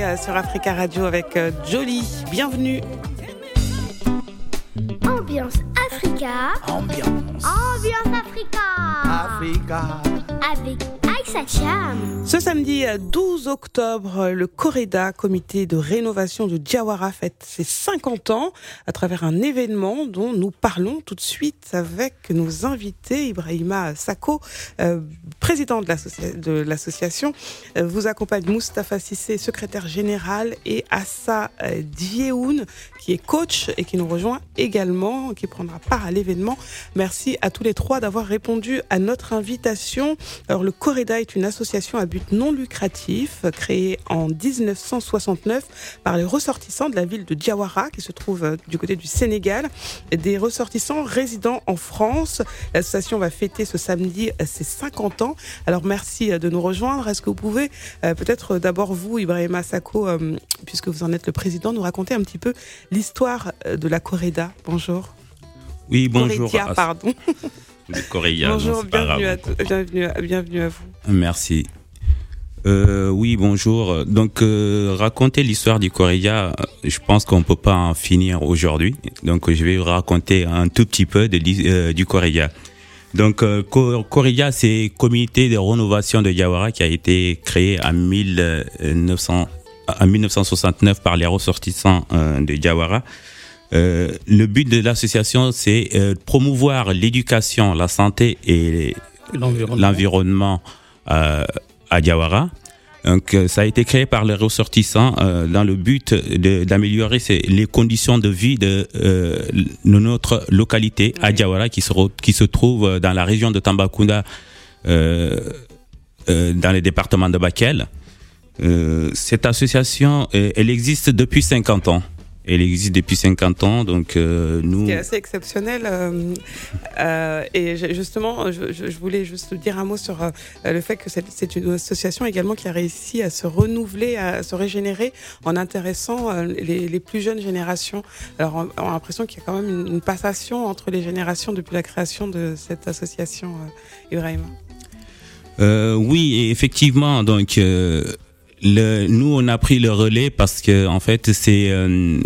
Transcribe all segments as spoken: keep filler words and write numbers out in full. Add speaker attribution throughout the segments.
Speaker 1: sur Africa Radio avec Jolie. Bienvenue.
Speaker 2: Ambiance Africa.
Speaker 3: Ambiance.
Speaker 2: Ambiance Africa.
Speaker 3: Africa.
Speaker 2: Avec Aïssa Cham.
Speaker 1: Ce samedi douze octobre, le Correda, comité de rénovation de Diawara, fête ses cinquante ans à travers un événement dont nous parlons tout de suite avec nos invités. Ibrahima Sako, euh, président de, l'associa- de l'association, euh, vous accompagne Moustapha Cissé, secrétaire général, et Assa euh, Dieoun, qui est coach et qui nous rejoint également, qui prendra part à l'événement. Merci à tous les trois d'avoir répondu à notre invitation. Alors, le Correda est une association à but non lucratif créée en dix-neuf cent soixante-neuf par les ressortissants de la ville de Diawara, qui se trouve du côté du Sénégal, des ressortissants résidant en France. L'association va fêter ce samedi ses cinquante ans. Alors, merci de nous rejoindre. Est-ce que vous pouvez, euh, peut-être d'abord vous, Ibrahima Sako, euh, puisque vous en êtes le président, nous raconter un petit peu l'histoire de la Correda? Bonjour.
Speaker 4: Oui, bonjour.
Speaker 1: Corredia, pardon.
Speaker 4: Le Correia,
Speaker 1: bonjour,
Speaker 4: non,
Speaker 1: bienvenue, à t- bienvenue, à, bienvenue à vous.
Speaker 4: Merci. Euh, oui, bonjour. Donc, euh, raconter l'histoire du Correia, je pense qu'on peut pas en finir aujourd'hui. Donc, je vais vous raconter un tout petit peu de, euh, du Correia. Donc, euh, Correia, c'est Comité de rénovation de Diawara qui a été créé en mille neuf cents, en dix-neuf cent soixante-neuf par les ressortissants euh, de Diawara. Euh, le but de l'association, c'est euh, promouvoir l'éducation, la santé et l'environnement, l'environnement euh, à Diawara. Donc, euh, ça a été créé par les ressortissants euh, dans le but de, d'améliorer ces, les conditions de vie de, euh, de notre localité à Diawara, qui se, qui se trouve dans la région de Tambacounda, euh, euh, dans le département de Bakel. Euh, cette association, euh, elle existe depuis cinquante ans. Elle existe depuis cinquante ans, donc euh, nous...
Speaker 1: C'est assez exceptionnel. Euh, euh, et justement, je, je voulais juste dire un mot sur euh, le fait que c'est, c'est une association également qui a réussi à se renouveler, à se régénérer en intéressant euh, les, les plus jeunes générations. Alors, on, on a l'impression qu'il y a quand même une, une passation entre les générations depuis la création de cette association, euh, Ibrahima.
Speaker 4: Euh, oui, effectivement, donc... Euh, Le, nous, on a pris le relais parce que, en fait, c'est, euh,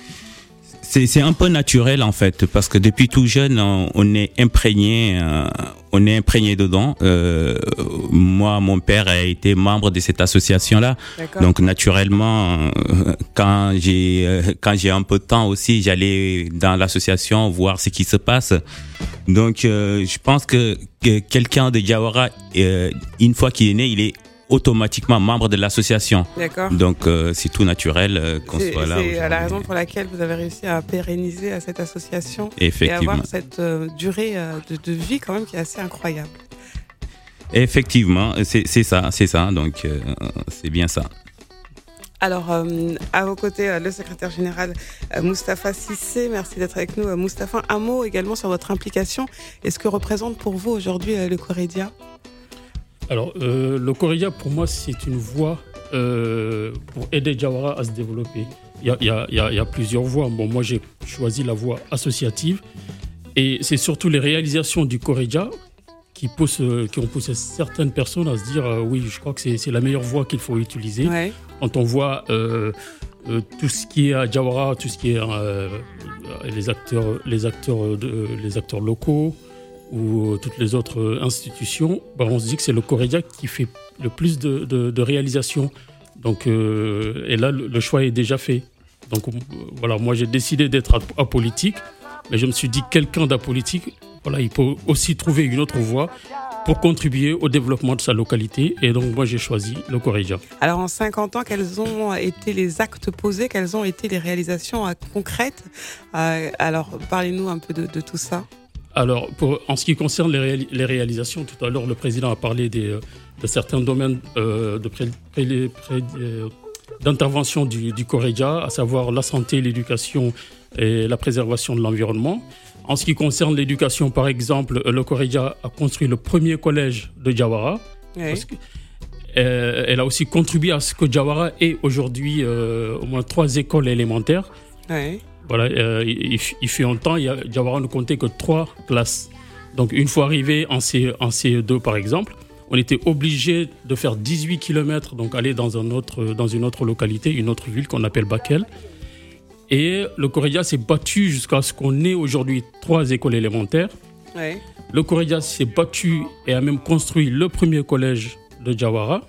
Speaker 4: c'est, c'est un peu naturel, en fait, parce que depuis tout jeune, on, on est imprégné, euh, on est imprégné dedans. Euh, moi, mon père a été membre de cette association-là, D'accord. donc naturellement, euh, quand j'ai, euh, quand j'ai un peu de temps aussi, j'allais dans l'association voir ce qui se passe. Donc, euh, je pense que, que quelqu'un de Diawara, euh, une fois qu'il est né, il est automatiquement membre de l'association.
Speaker 1: D'accord.
Speaker 4: Donc euh, c'est tout naturel euh, qu'on
Speaker 1: c'est,
Speaker 4: soit là.
Speaker 1: C'est la raison pour laquelle vous avez réussi à pérenniser à cette association
Speaker 4: et
Speaker 1: avoir cette euh, durée euh, de, de vie quand même qui est assez incroyable.
Speaker 4: Effectivement, c'est, c'est ça, c'est ça. Donc euh, c'est bien ça.
Speaker 1: Alors, euh, à vos côtés, euh, le secrétaire général euh, Moustapha Cissé, merci d'être avec nous. Euh, Moustapha, un mot également sur votre implication et ce que représente pour vous aujourd'hui euh, le Corredia.
Speaker 5: Alors, euh, le Corredia, pour moi, c'est une voie euh, pour aider Diawara à se développer. Il y a, il y a, il y a, il y a plusieurs voies. Bon, moi, j'ai choisi la voie associative. Et c'est surtout les réalisations du Corredia qui, poussent, qui ont poussé certaines personnes à se dire euh, oui, je crois que c'est, c'est la meilleure voie qu'il faut utiliser. Ouais. Quand on voit euh, euh, tout ce qui est à Diawara, tout ce qui est euh, les, acteurs, les, acteurs de, les acteurs locaux, ou toutes les autres institutions, bah on se dit que c'est le Corredia qui fait le plus de, de, de réalisations. Donc, euh, et là, le, le choix est déjà fait. Donc, voilà, moi, j'ai décidé d'être apolitique, mais je me suis dit, quelqu'un d'apolitique, voilà, il peut aussi trouver une autre voie pour contribuer au développement de sa localité. Et donc, moi, j'ai choisi le Corredia.
Speaker 1: Alors, en cinquante ans, quels ont été les actes posés? Quelles ont été les réalisations euh, concrètes? euh, Alors, parlez-nous un peu de, de tout ça.
Speaker 5: Alors, pour, en ce qui concerne les, réali- les réalisations, tout à l'heure, le président a parlé des, de certains domaines euh, de pré- pré- pré- euh, d'intervention du, du Corredia, à savoir la santé, l'éducation et la préservation de l'environnement. En ce qui concerne l'éducation, par exemple, le Corredia a construit le premier collège de Diawara. Oui. Parce que, euh, elle a aussi contribué à ce que Diawara ait aujourd'hui euh, au moins trois écoles élémentaires.
Speaker 1: Oui.
Speaker 5: Voilà, euh, il, il fait un temps, Diawara ne comptait que trois classes. Donc, une fois arrivé en, C, en C E deux, par exemple, on était obligé de faire dix-huit kilomètres, donc aller dans, un autre, dans une autre localité, une autre ville qu'on appelle Bakel. Et le Corédia s'est battu jusqu'à ce qu'on ait aujourd'hui trois écoles élémentaires.
Speaker 1: Ouais.
Speaker 5: Le Corédia s'est battu et a même construit le premier collège de Diawara.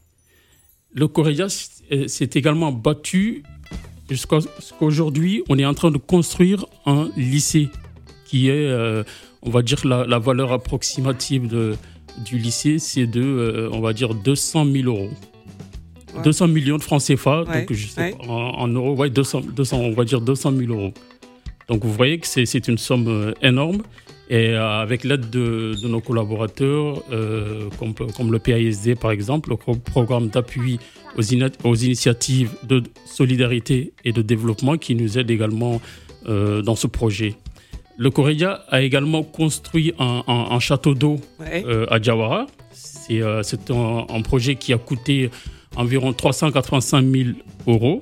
Speaker 5: Le Corédia s'est également battu jusqu'à ce qu'aujourd'hui, on est en train de construire un lycée qui est, euh, on va dire, la, la valeur approximative de, du lycée, c'est de, euh, on va dire, deux cent mille euros. Ouais. deux cents millions de francs C F A,
Speaker 1: ouais.
Speaker 5: donc je sais
Speaker 1: ouais.
Speaker 5: pas, en, en euros, ouais, deux cents, deux cents, on va dire deux cent mille euros. Donc vous voyez que c'est, c'est une somme euh, énorme. Et euh, avec l'aide de, de nos collaborateurs, euh, comme, comme le P A S D par exemple, le pro- programme d'appui aux, in- aux initiatives de solidarité et de développement qui nous aide également euh, dans ce projet. Le Corédia a également construit un, un, un château d'eau
Speaker 1: ouais.
Speaker 5: euh, à Diawara. C'est, euh, c'est un, un projet qui a coûté environ trois cent quatre-vingt-cinq mille euros.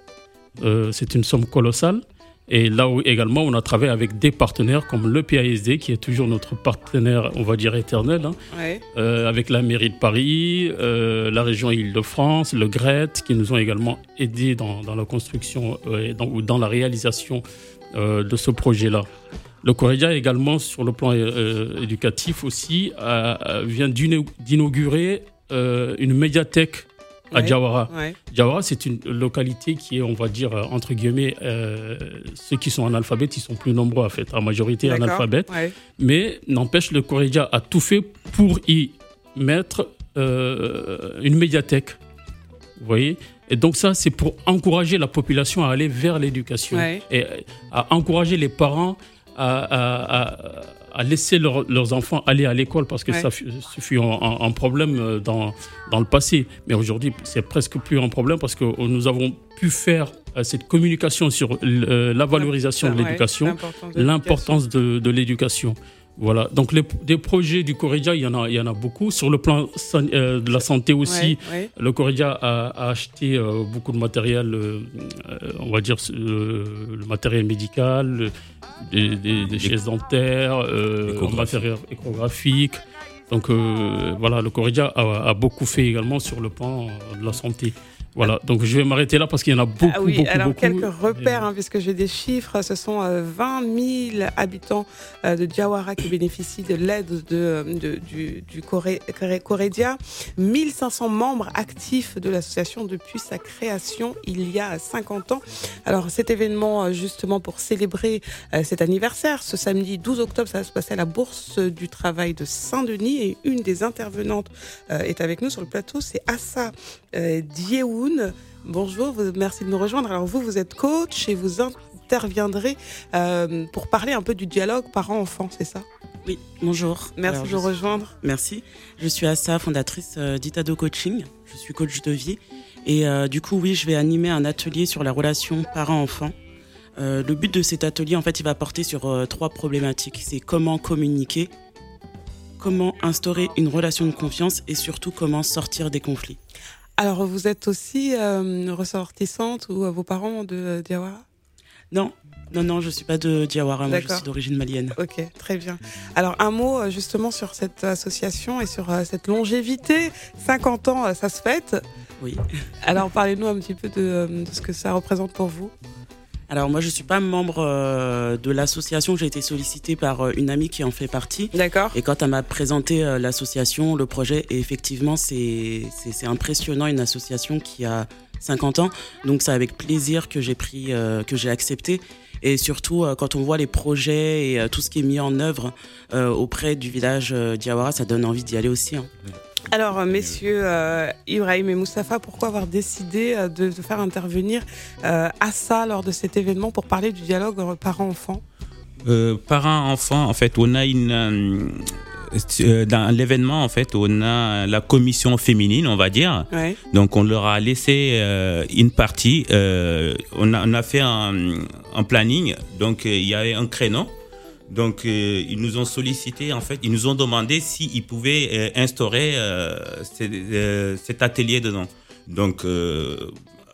Speaker 5: Euh, c'est une somme colossale. Et là où également, on a travaillé avec des partenaires comme le P A S D, qui est toujours notre partenaire, on va dire, éternel, hein,
Speaker 1: ouais.
Speaker 5: euh, avec la mairie de Paris, euh, la région Île-de-France, le G R E T, qui nous ont également aidés dans, dans la construction euh, dans, ou dans la réalisation euh, de ce projet-là. Le Corédia également, sur le plan euh, éducatif aussi, a, a, vient d'inaugurer euh, une médiathèque à
Speaker 1: ouais.
Speaker 5: Diawara.
Speaker 1: Ouais.
Speaker 5: Diawara, c'est une localité qui est, on va dire, entre guillemets, euh, ceux qui sont analphabètes, ils sont plus nombreux, en fait, en majorité
Speaker 1: D'accord.
Speaker 5: analphabètes.
Speaker 1: Ouais.
Speaker 5: Mais n'empêche, le Corédia a tout fait pour y mettre euh, une médiathèque. Vous voyez ? Et donc ça, c'est pour encourager la population à aller vers l'éducation
Speaker 1: ouais.
Speaker 5: et à encourager les parents à, à, à, à laisser leur, leurs enfants aller à l'école, parce que ouais. ça fut, ce fut un, un problème dans, dans le passé. Mais aujourd'hui, c'est presque plus un problème, parce que nous avons pu faire cette communication sur la valorisation ouais, de l'éducation, l'importance de, l'importance de, de l'éducation. Voilà, donc les, des projets du Corédia, il y en a, il y en a beaucoup. Sur le plan san, euh, de la santé aussi, ouais, ouais. le Corédia a, a acheté euh, beaucoup de matériel, euh, on va dire euh, le matériel médical, des, des, des chaises dentaires, euh, matériel échographique. Donc euh, voilà, le Corédia a, a beaucoup fait également sur le plan de la santé. Voilà, donc je vais m'arrêter là parce qu'il y en a beaucoup, ah oui, beaucoup,
Speaker 1: alors
Speaker 5: beaucoup.
Speaker 1: Quelques repères, hein, puisque j'ai des chiffres. Ce sont euh, vingt mille habitants euh, de Diawara qui bénéficient de l'aide de, de, du, du Coré, Corédia. mille cinq cents membres actifs de l'association depuis sa création il y a cinquante ans. Alors cet événement, justement pour célébrer euh, cet anniversaire, ce samedi douze octobre, ça va se passer à la Bourse du Travail de Saint-Denis. Et une des intervenantes euh, est avec nous sur le plateau, c'est Assa euh, Dieoun. Bonjour, vous, merci de nous rejoindre. Alors vous, vous êtes coach et vous interviendrez euh, pour parler un peu du dialogue parents-enfants, c'est ça ?
Speaker 6: Oui, bonjour.
Speaker 1: Merci
Speaker 6: Alors,
Speaker 1: de nous
Speaker 6: suis...
Speaker 1: rejoindre.
Speaker 6: Merci. Je suis Assa, fondatrice euh, d'Itado Coaching. Je suis coach de vie. Et euh, du coup, oui, je vais animer un atelier sur la relation parents-enfants. Euh, le but de cet atelier, en fait, il va porter sur euh, trois problématiques. C'est comment communiquer, comment instaurer une relation de confiance et surtout comment sortir des conflits.
Speaker 1: Alors, vous êtes aussi euh, ressortissante ou euh, vos parents de euh, Diawara ?
Speaker 6: Non, non, non, je ne suis pas de Diawara, moi je suis d'origine malienne.
Speaker 1: Ok, très bien. Alors, un mot justement sur cette association et sur euh, cette longévité. cinquante ans, ça se fête.
Speaker 6: Oui.
Speaker 1: Alors, parlez-nous un petit peu de, de ce que ça représente pour vous.
Speaker 6: Alors moi je suis pas membre euh, de l'association, j'ai été sollicitée par euh, une amie qui en fait partie.
Speaker 1: D'accord.
Speaker 6: Et quand elle m'a présenté euh, l'association, le projet, et effectivement c'est, c'est, c'est impressionnant, une association qui a cinquante ans. Donc c'est avec plaisir que j'ai pris, euh, que j'ai accepté. Et surtout euh, quand on voit les projets et euh, tout ce qui est mis en œuvre euh, auprès du village euh, Diawara, ça donne envie d'y aller aussi. Hein.
Speaker 1: Alors, messieurs euh, Ibrahim et Moustapha, pourquoi avoir décidé euh, de, de faire intervenir euh, Assa lors de cet événement pour parler du dialogue parents-enfants ?
Speaker 4: euh, Parents-enfants, en fait, on a une... Euh, dans l'événement, en fait, on a la commission féminine, on va dire.
Speaker 1: Ouais.
Speaker 4: Donc, on leur a laissé euh, une partie. Euh, on, a, on a fait un, un planning. Donc, euh, il y avait un créneau. Donc, euh, ils nous ont sollicité, en fait, ils nous ont demandé s'ils pouvaient euh, instaurer euh, c- euh, cet atelier dedans. Donc, euh,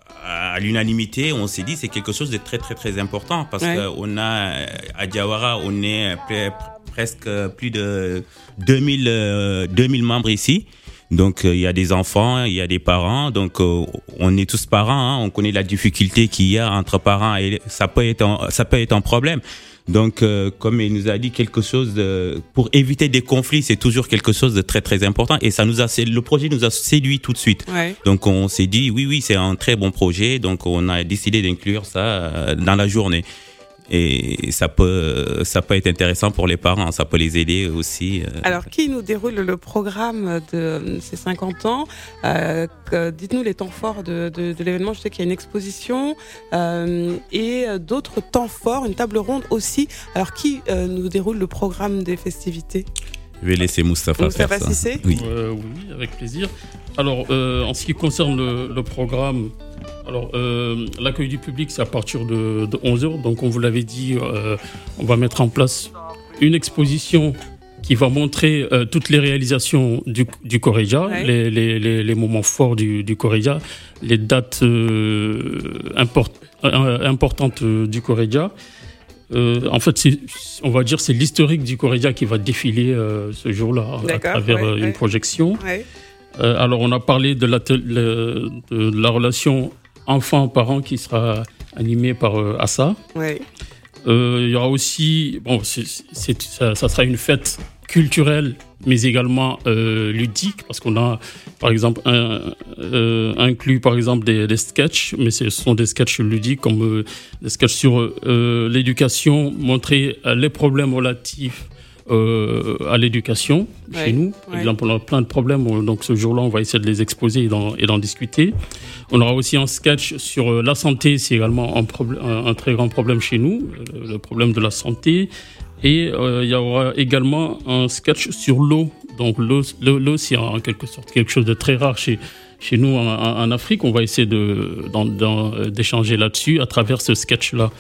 Speaker 4: à l'unanimité, on s'est dit c'est quelque chose de très, très, très important parce ouais. qu'on a, à Diawara, on est pre- presque plus de deux mille, euh, deux mille membres ici. Donc il y a des enfants, il y a des parents, donc euh, on est tous parents, hein, on connaît la difficulté qu'il y a entre parents et ça peut être un, ça peut être un problème. Donc euh, comme il nous a dit quelque chose de, pour éviter des conflits, c'est toujours quelque chose de très très important et ça nous a le projet nous a séduit tout de suite.
Speaker 1: Ouais.
Speaker 4: Donc on s'est dit oui oui, c'est un très bon projet, donc on a décidé d'inclure ça euh, dans la journée. Et ça peut, ça peut être intéressant pour les parents, ça peut les aider aussi.
Speaker 1: Alors, qui nous déroule le programme de ces cinquante ans euh, que, dites-nous les temps forts de, de, de l'événement. Je sais qu'il y a une exposition euh, et d'autres temps forts, une table ronde aussi. Alors, qui euh, nous déroule le programme des festivités ?
Speaker 4: Je vais laisser Moustapha,
Speaker 1: Moustapha
Speaker 4: faire ça.
Speaker 1: Cissé ?
Speaker 4: Oui.
Speaker 5: Euh, oui, avec plaisir. Alors, euh, en ce qui concerne le, le programme, alors, euh, l'accueil du public, c'est à partir de, de onze heures. Donc, on vous l'avait dit, euh, on va mettre en place une exposition qui va montrer euh, toutes les réalisations du, du Corrédia,
Speaker 1: ouais.
Speaker 5: les, les, les, les moments forts du, du Corrédia, les dates euh, import, euh, importantes du Corrédia. Euh, en fait, c'est, on va dire c'est l'historique du Corrédia qui va défiler euh, ce jour-là à travers
Speaker 1: ouais,
Speaker 5: euh, une
Speaker 1: ouais.
Speaker 5: projection.
Speaker 1: Ouais.
Speaker 5: Euh, alors, on a parlé de la, de la relation enfant-parent qui sera animée par euh, Assa.
Speaker 1: Ouais.
Speaker 5: Euh, il y aura aussi, bon, c'est, c'est, ça, ça sera une fête culturelle, mais également euh, ludique, parce qu'on a, par exemple, un, euh, inclus par exemple des, des sketchs, mais ce sont des sketchs ludiques, comme euh, des sketchs sur euh, l'éducation, montrer euh, les problèmes relatifs Euh, à l'éducation
Speaker 1: ouais,
Speaker 5: chez nous. Par
Speaker 1: ouais.
Speaker 5: exemple, on a plein de problèmes, donc ce jour-là, on va essayer de les exposer et d'en, et d'en discuter. On aura aussi un sketch sur euh, la santé, c'est également un, problème, un, un très grand problème chez nous, le, le problème de la santé. Et euh, il y aura également un sketch sur l'eau. Donc l'eau, l'eau, l'eau c'est en quelque sorte quelque chose de très rare chez, chez nous en, en Afrique. On va essayer de, d'en, d'en, d'échanger là-dessus à travers ce sketch-là.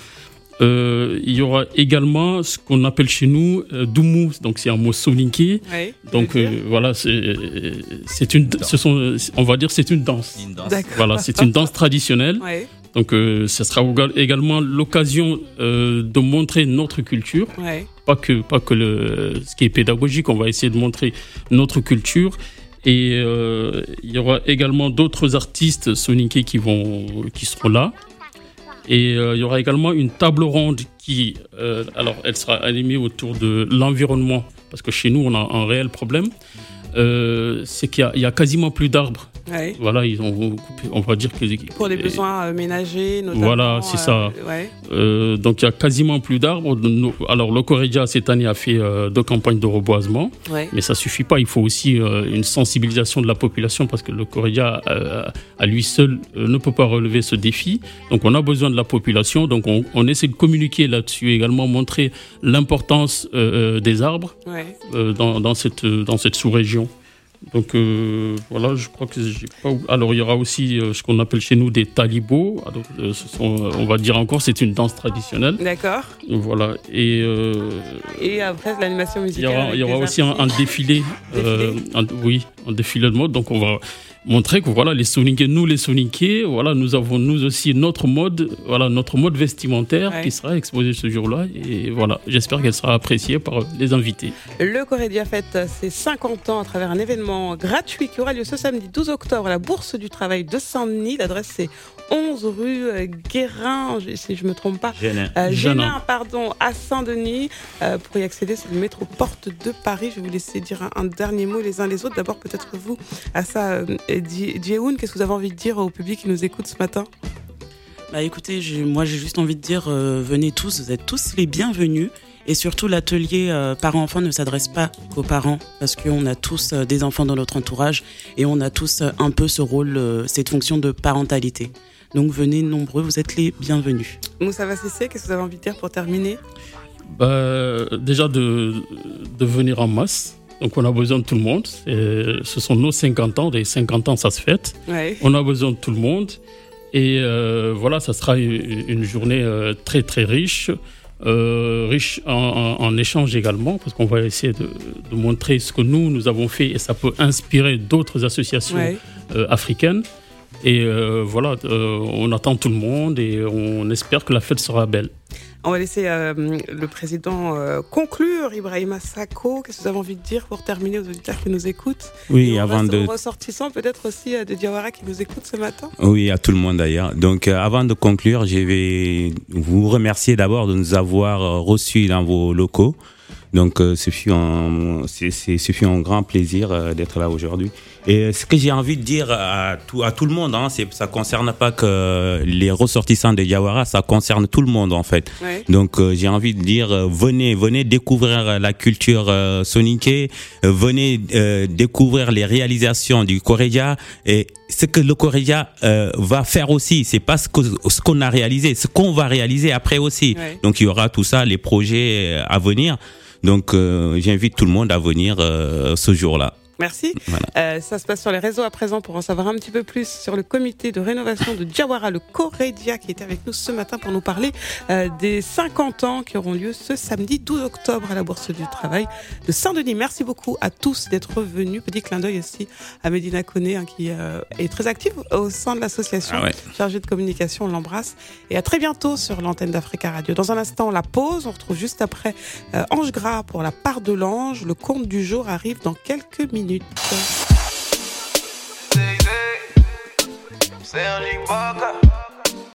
Speaker 5: Euh, il y aura également ce qu'on appelle chez nous euh, Doumou, donc c'est un mot soninké.
Speaker 1: Ouais,
Speaker 5: donc euh, voilà, c'est, c'est une, ce sont, on va dire, c'est une danse.
Speaker 4: Une danse.
Speaker 1: D'accord.
Speaker 5: Voilà, c'est une danse traditionnelle.
Speaker 1: Ouais.
Speaker 5: Donc euh, ce sera également l'occasion euh, de montrer notre culture,
Speaker 1: Ouais.
Speaker 5: pas que pas que le, ce qui est pédagogique. On va essayer de montrer notre culture. Et euh, il y aura également d'autres artistes soninké qui vont, qui seront là. Et euh, il y aura également une table ronde qui, euh, alors, elle sera animée autour de l'environnement, parce que chez nous, on a un réel problème. Euh, c'est qu'il y a, il y a quasiment plus d'arbres.
Speaker 1: Ouais.
Speaker 5: Voilà, ils ont coupé, on va dire que
Speaker 1: Pour les besoins euh, ménagers, notamment.
Speaker 5: Voilà, c'est ça.
Speaker 1: Euh, ouais.
Speaker 5: Euh, donc il y a quasiment plus d'arbres. Alors le Corrédia cette année a fait euh, deux campagnes de reboisement,
Speaker 1: Ouais.
Speaker 5: mais ça suffit pas. Il faut aussi euh, une sensibilisation de la population, parce que le Corrédia euh, à lui seul euh, ne peut pas relever ce défi. Donc on a besoin de la population. Donc on, on essaie de communiquer là-dessus, également montrer l'importance euh, des arbres
Speaker 1: Ouais.
Speaker 5: euh, dans, dans cette dans cette sous-région. Donc euh, voilà, je crois que j'ai pas. Alors il y aura aussi euh, ce qu'on appelle chez nous des talibos. Alors, euh, ce sont, euh, on va dire encore, c'est une danse traditionnelle.
Speaker 1: D'accord.
Speaker 5: Voilà. Et euh,
Speaker 1: Et après, l'animation
Speaker 5: il y
Speaker 1: musicale.
Speaker 5: aura,
Speaker 1: avec
Speaker 5: il y aura
Speaker 1: des
Speaker 5: aussi un, un
Speaker 1: artistes.
Speaker 5: défilé. euh, un- oui, un défilé de mode. Donc on va montrer que voilà, les Soninké, nous les Soninké, voilà, nous avons nous aussi notre mode, voilà, notre mode vestimentaire
Speaker 1: Ouais.
Speaker 5: qui sera exposé ce jour-là. Et voilà, j'espère qu'elle sera appréciée par les invités.
Speaker 1: Le Corrédia fête ses cinquante ans à travers un événement gratuit qui aura lieu ce samedi douze octobre à la Bourse du Travail de Saint-Denis. L'adresse c'est onze rue euh, Guérin, je- si je me trompe pas.
Speaker 4: Génin.
Speaker 1: Euh,
Speaker 5: Génin.
Speaker 1: Génin, pardon, à Saint-Denis. Euh, pour y accéder, c'est le métro Porte de Paris. Je vais vous laisser dire un, un dernier mot les uns les autres. D'abord, peut-être vous, à ça, euh, Djehoun, qu'est-ce que vous avez envie de dire au public qui nous écoute ce matin ?
Speaker 6: Bah écoutez, j'ai- moi j'ai juste envie de dire, euh, venez tous, vous êtes tous les bienvenus. Et surtout, l'atelier euh, parents-enfants ne s'adresse pas qu'aux parents, parce qu'on a tous euh, des enfants dans notre entourage et on a tous euh, un peu ce rôle, euh, cette fonction de parentalité. Donc venez nombreux, vous êtes les bienvenus.
Speaker 1: Moussa Cissé, qu'est-ce que vous avez envie de dire pour terminer ?
Speaker 5: Bah, déjà de, de venir en masse. Donc on a besoin de tout le monde. Et ce sont nos cinquante ans. Les cinquante ans, ça se fête.
Speaker 1: Ouais.
Speaker 5: On a besoin de tout le monde. Et euh, voilà, ça sera une, une journée euh, très très riche. Euh, riche en, en, en échanges également, parce qu'on va essayer de, de montrer ce que nous, nous avons fait, et ça peut inspirer d'autres associations
Speaker 1: Ouais.
Speaker 5: euh, africaines. Et euh, voilà, euh, on attend tout le monde et on espère que la fête sera belle.
Speaker 1: On va laisser euh, le président euh, conclure. Ibrahima Sakho, qu'est-ce que vous avez envie de dire pour terminer aux auditeurs qui nous écoutent?
Speaker 4: Oui,
Speaker 1: Et
Speaker 4: avant de...
Speaker 1: aux ressortissants peut-être aussi euh, de Diawara qui nous écoutent ce matin.
Speaker 4: Oui, à tout le monde d'ailleurs. Donc, euh, avant de conclure, je vais vous remercier d'abord de nous avoir euh, reçus dans vos locaux. Donc, euh, ce fut un, c'est, c'est, ce fut un grand plaisir euh, d'être là aujourd'hui. Et ce que j'ai envie de dire à tout, à tout le monde, hein, c'est, ça concerne pas que les ressortissants de Diawara, ça concerne tout le monde en fait.
Speaker 1: Ouais.
Speaker 4: Donc, euh, j'ai envie de dire, euh, venez, venez découvrir la culture euh, soninké, euh, venez euh, découvrir les réalisations du Koreya et ce que le Koreya euh, va faire aussi. C'est pas ce, que, ce qu'on a réalisé, ce qu'on va réaliser après aussi.
Speaker 1: Ouais.
Speaker 4: Donc, il y aura tout ça, les projets à venir. Donc, euh, j'invite tout le monde à venir euh, ce jour-là.
Speaker 1: Merci.
Speaker 4: Voilà.
Speaker 1: Euh, ça se passe sur les réseaux à présent pour en savoir un petit peu plus sur le comité de rénovation de Diawara, le Koredia, qui était avec nous ce matin pour nous parler euh, des cinquante ans qui auront lieu ce samedi douze octobre à la Bourse du Travail de Saint-Denis. Merci beaucoup à tous d'être venus. Petit clin d'œil aussi à Medina Koné hein, qui euh, est très active au sein de l'association
Speaker 4: Ah ouais.
Speaker 1: chargée de communication. On l'embrasse. Et à très bientôt sur l'antenne d'Africa Radio. Dans un instant, la pause. On retrouve juste après euh, Ange Gras pour la part de l'ange. Le conte du jour arrive dans quelques minutes.
Speaker 7: Say, say, say,